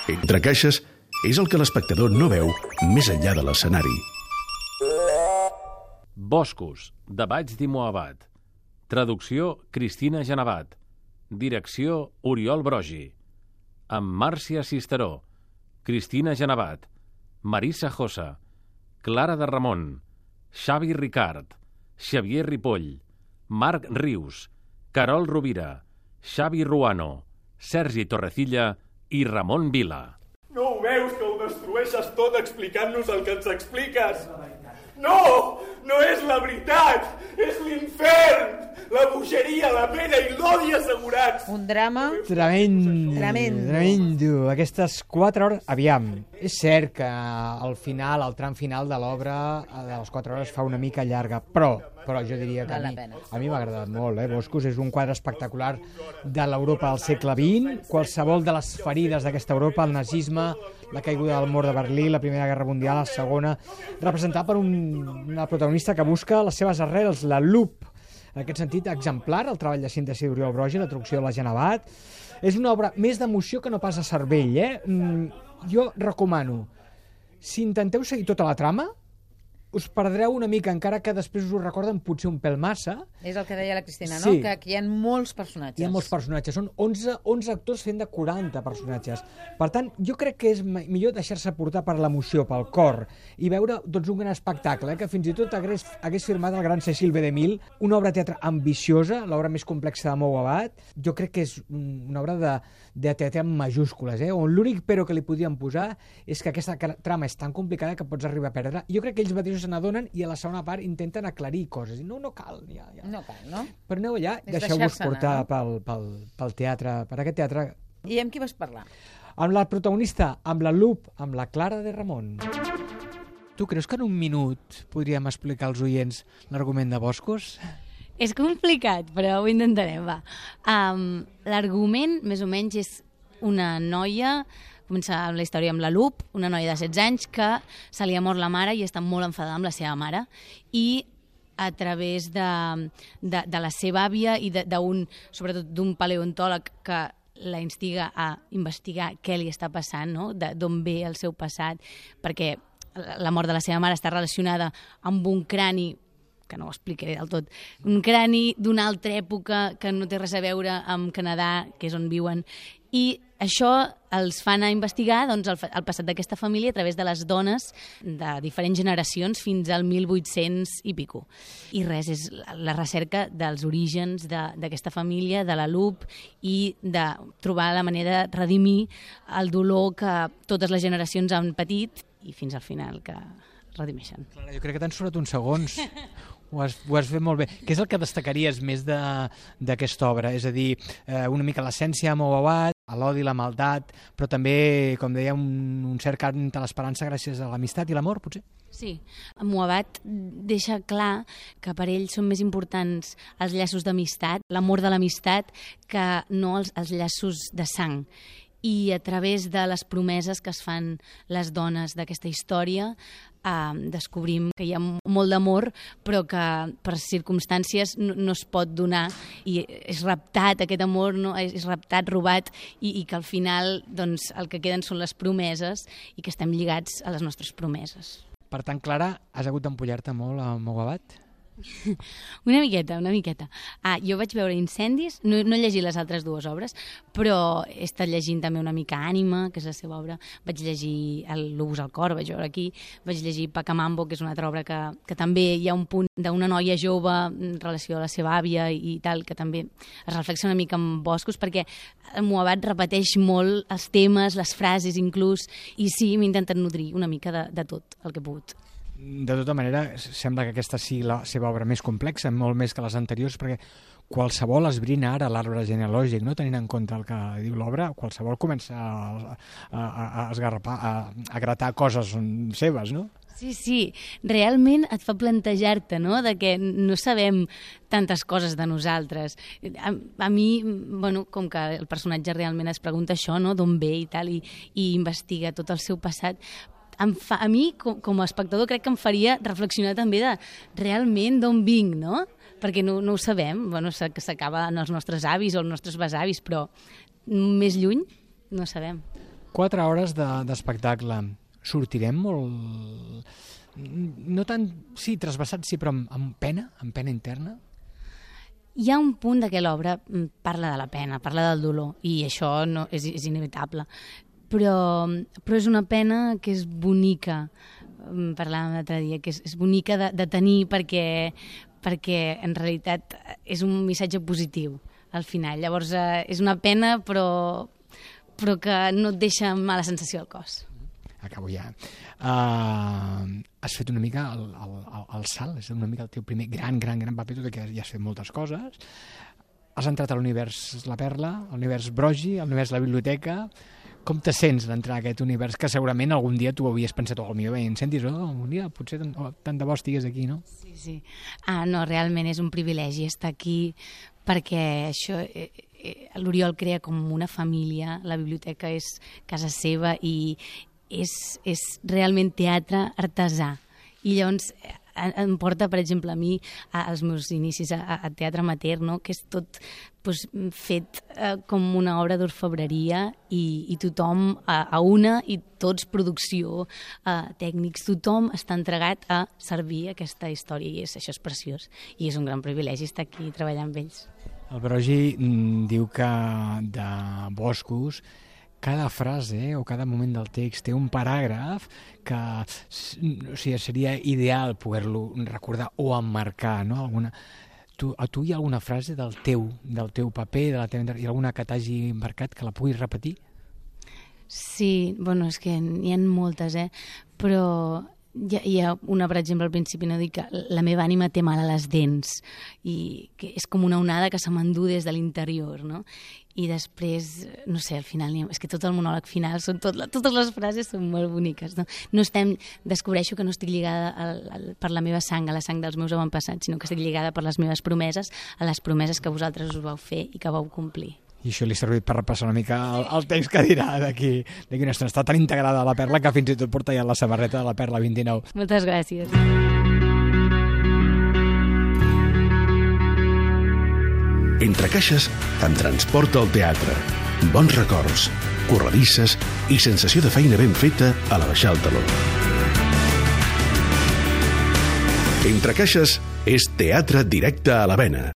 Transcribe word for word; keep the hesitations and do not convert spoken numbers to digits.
Entre caixes és el que l'espectador no veu més enllà de l'escenari. Boscos, de Vaig di Moabat. Traducció, Cristina Genevat. Direcció, Oriol Brogi. Amb Màrcia Cisteró, Cristina Genevat, Marissa Josa, Clara de Ramon, Xavi Ricard, Xavier Ripoll, Marc Rius, Carol Rovira, Xavi Ruano, Sergi Torrecilla i Ramon Vila. No ho veus, que ho destrueixes tot explicant-nos el que ens expliques? No! No és la veritat! És l'infern! La bogeria, la pena i l'odi assegurats! Un drama... Tremendo. Tremendo. Tremendo. Aquestes quatre hores... Aviam, és cert que al final, al tram final de l'obra, de les quatre hores fa una mica llarga, però, però jo diria que a mi, a mi m'ha agradat molt, eh? Boscos és un quadre espectacular de l'Europa del segle vint, qualsevol de les ferides d'aquesta Europa, el nazisme, la caiguda del mur de Berlín, la Primera Guerra Mundial, la Segona, representat per un, una protagonista que busca les seves arrels, la Lup. En aquest sentit, exemplar, el treball de síntesi d'Oriol Brogi, la traducció de la Genevat. És una obra més d'emoció que no pas de cervell, eh? Mm, jo recomano, si intenteu seguir tota la trama, us perdreu una mica, encara que després us ho recorden potser un pèl massa. És el que deia la Cristina, Sí. no? Que aquí hi ha molts personatges. Hi ha molts personatges, són onze, onze actors fent de quaranta personatges. Per tant, jo crec que és ma- millor deixar-se portar per l'emoció, pel cor, i veure doncs, un gran espectacle, eh? Que fins i tot hagués, hagués firmat el gran Cecil B. DeMille, una obra de teatre ambiciosa, l'obra més complexa de Mou Abad. Jo crec que és un- una obra de, de teatre amb majúscules, eh? On l'únic però que li podien posar és que aquesta ca- trama és tan complicada que pots arribar a perdre. Jo crec que ells mateixos se n'adonen i a la segona part intenten aclarir coses. I no, no cal, ja, ja. No cal, no? Però aneu allà, És deixeu-vos deixar-se portar anar, pel, pel, pel teatre, per aquest teatre. I amb qui vas parlar? Amb la protagonista, amb la Lup, amb la Clara de Ramon. Tu creus que en un minut podríem explicar als oients l'argument de Boscos? És complicat, però ho intentarem, va. Um, L'argument, més o menys, és una noia, comença amb la història amb la Lup, una noia de setze anys que se li ha mort la mare i està molt enfadada amb la seva mare, i a través de, de, de la seva àvia i de- d'un, sobretot d'un paleontòleg que la instiga a investigar què li està passant, no? De- d'on ve el seu passat, perquè la mort de la seva mare està relacionada amb un crani, que no ho explicaré del tot, un crani d'una altra època que no té res a veure amb Canadà, que és on viuen, i això els fan a investigar doncs, el, fa- el passat d'aquesta família a través de les dones de diferents generacions fins al mil vuit-cents i pico. I res, és la, la recerca dels orígens de- d'aquesta família, de la Lup, i de trobar la manera de redimir el dolor que totes les generacions han patit i fins al final que redimeixen. Clara, jo crec que t'han sobrat uns segons. Ho has, ho has fet molt bé. Què és el que destacaries més de- d'aquesta obra? És a dir, eh, una mica l'essència de Mou Abad, l'odi, la maldat, però també, com deia, un, un cert cant a l'esperança gràcies a l'amistat i l'amor, potser? Sí, Moabat deixa clar que per ell són més importants els llaços d'amistat, l'amor de l'amistat, que no els, els llaços de sang. I a través de les promeses que es fan les dones d'aquesta història eh, descobrim que hi ha molt d'amor però que per circumstàncies no, no es pot donar i és raptat aquest amor, no? és, és raptat, robat i, i que al final doncs, el que queden són les promeses i que estem lligats a les nostres promeses. Per tant, Clara, has hagut d'empollar-te molt a Mou Abad? Una miqueta, una miqueta. Ah, jo vaig veure Incendis, no, no he llegit les altres dues obres, però he estat llegint també una mica Ànima, que és la seva obra, vaig llegir el L'Obús al cor, vaig veure aquí, vaig llegir Pacamambo, que és una altra obra que, que també hi ha un punt d'una noia jove en relació a la seva àvia i, i tal, que també es reflexiona una mica amb Boscos, perquè el Moabat repeteix molt els temes, les frases inclús, i sí, m'he intentat nodrir una mica de, de tot el que he pogut. De tota manera, sembla que aquesta sigui la seva obra més complexa, molt més que les anteriors, perquè qualsevol esbrina ara l'arbre genealògic, no tenint en compte el que diu l'obra, qualsevol comença a, a, a, esgarrapar, a, a gratar coses seves, no? Sí, sí, realment et fa plantejar-te, no?, de que no sabem tantes coses de nosaltres. A, a mi, bueno, com que el personatge realment es pregunta això, no?, d'on ve i tal, i, i investiga tot el seu passat, em fa, a mi, com, com a espectador, crec que em faria reflexionar també de realment d'on vinc, no? Perquè no, no ho sabem, bueno, que s'acaba en els nostres avis o els nostres besavis, però més lluny no sabem. Quatre hores d'espectacle. Sortirem molt... No tant... Sí, trasbassat, sí, però amb, amb pena, amb pena interna. Hi ha un punt de què l'obra parla de la pena, parla del dolor, i això no, és, és inevitable. Però, però és una pena que és bonica, parlàvem l'altre dia, que és, és bonica de, de tenir perquè, perquè en realitat és un missatge positiu al final. Llavors eh, és una pena però, però que no et deixa mala sensació al cos. Acabo ja. Uh, has fet una mica el, el, el, el salt, és una mica el teu primer gran, gran, gran paper, tot i que ja has fet moltes coses. Has entrat a l'univers La Perla, a l'univers Brogi, a l'univers La Biblioteca. Com te sents d'entrar a aquest univers que segurament algun dia tu havies pensat, oh, potser em sentis, oh, algun dia potser tant, oh, tant de bo estigués aquí, no? Sí, sí. Ah, no, realment és un privilegi estar aquí perquè això... Eh, l'Oriol crea com una família, la biblioteca és casa seva i és, és realment teatre artesà. I llavors em porta, per exemple, a mi, als meus inicis a, a teatre amateur, no? Que és tot pues, fet eh, com una obra d'orfebreria i, i tothom a, a una, i tots producció, eh, tècnics, tothom està entregat a servir aquesta història i és, això és preciós. I és un gran privilegi estar aquí treballant amb ells. El Brogi mm, diu que de Boscos cada frase o cada moment del text té un paràgraf que o sigui, seria ideal poder-lo recordar o emmarcar, no? Alguna... Tu, a tu hi ha alguna frase del teu, del teu paper, de la teva... hi ha alguna que t'hagi embarcat que la puguis repetir? Sí, bueno, és que n'hi ha moltes, eh? Però hi ha, hi ha una, per exemple, al principi no dic que la meva ànima té mal a les dents i que és com una onada que se m'endú des de l'interior, no? I després, no sé, al final, és que tot el monòleg final, són tot, totes les frases són molt boniques, no? No estem, descobreixo que no estic lligada al, al, per la meva sang, a la sang dels meus avantpassats, sinó que estic lligada per les meves promeses, a les promeses que vosaltres us vau fer i que vau complir. I això li ha servit per repassar una mica el, el text que dirà d'aquí una estona. Està tan integrada a la Perla que fins i tot porta ja la samarreta de la Perla vint-i-nou. Moltes gràcies. Entre caixes em transporta al teatre. Bons records, corredisses i sensació de feina ben feta a la baixar el taló. Entre caixes és teatre directe a la vena.